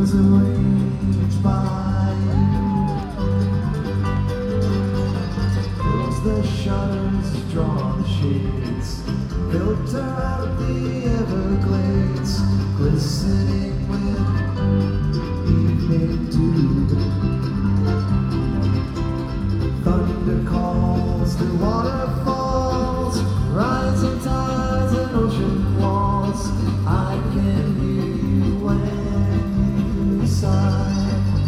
was arranged by you. Close the shutters, draw the shades, filter out the Everglades, glistening with evening dew. Thunder calls through waterfalls, rising tides and ocean walls. I can hear you when you sigh.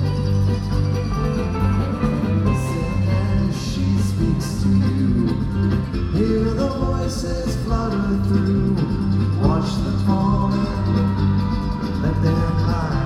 Listen as she speaks to you. Hear the voices flutter through. Watch them fall and let them lie.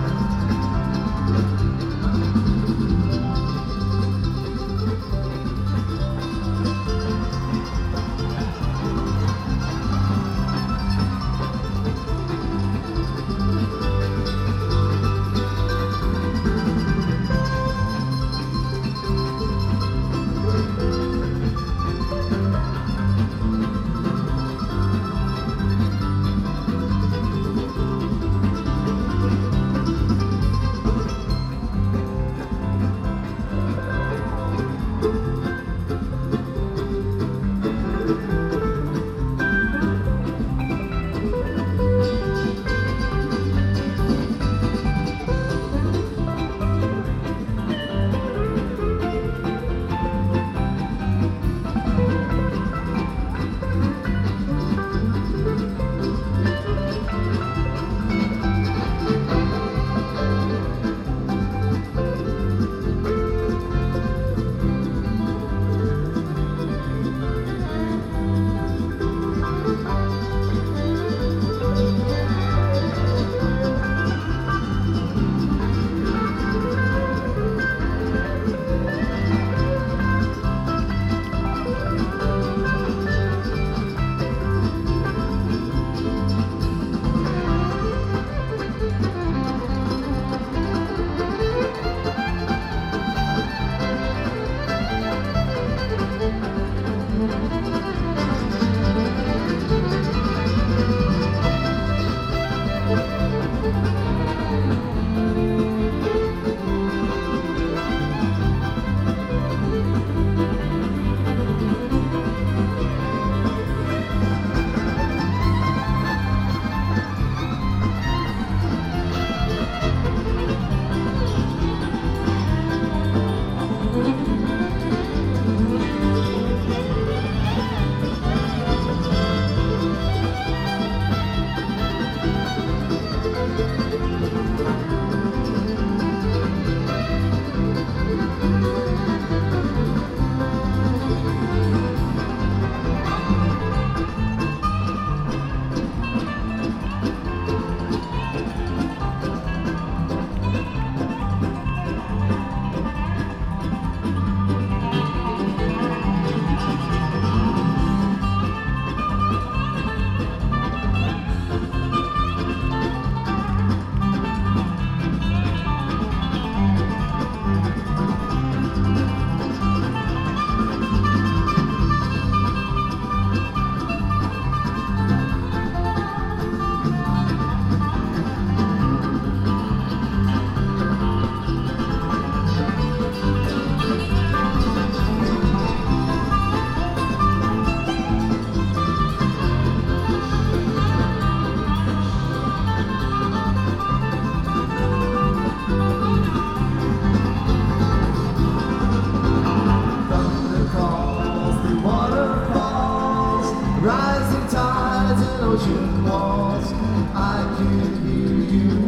Rising tides and ocean walls. I can hear you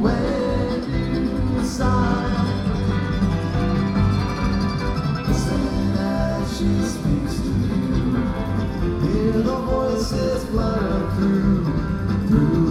when you sigh. Listen as she speaks to you. Hear the voices flutter through